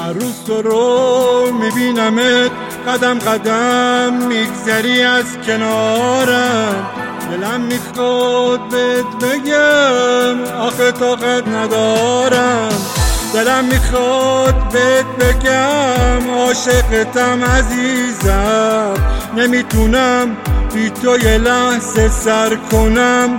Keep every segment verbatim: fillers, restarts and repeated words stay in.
هر روز تو رو میبینمت، قدم قدم میگذری از کنارم. دلم میخواد بهت بگم آخه طاقت ندارم. دلم میخواد بهت بگم عاشقتم عزیزم. نمیتونم بی تو یه لحظه سر کنم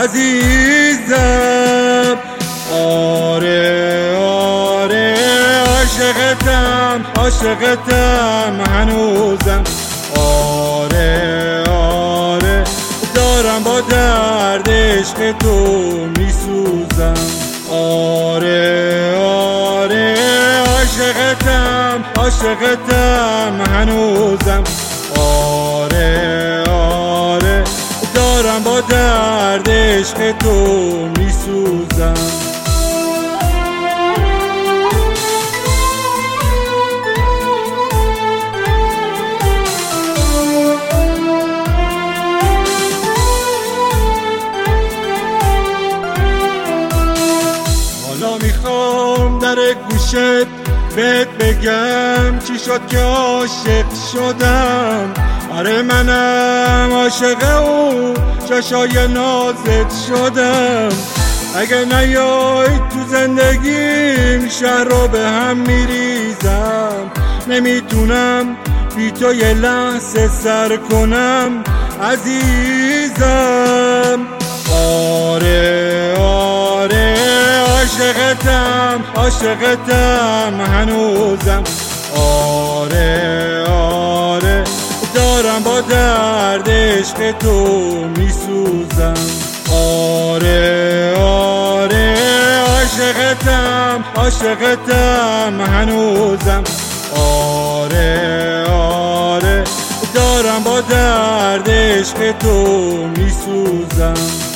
عزیزم. آره آره عاشقتم عاشقتم هنوزم. آره آره دارم با درد عشق تو میسوزم. آره آره عاشقتم عاشقتم هنوزم. آره آره دارم با درد عشق تو میسوزم. حالا میخوام در گوشت بهت بگم چی شد که عاشق شدم. آره منم عاشق اون چشای نازت شدم. اگه نیای تو زندگیم شهر رو به هم میریزم. نمیتونم بی تو یه لحظه سر کنم عزیزم. آره آره عاشقتم عاشقتم هنوزم. آره آره دارم با درد عشق تو میسوزم. آره آره عاشقتم عاشقتم هنوزم. آره آره دارم با درد عشق تو میسوزم.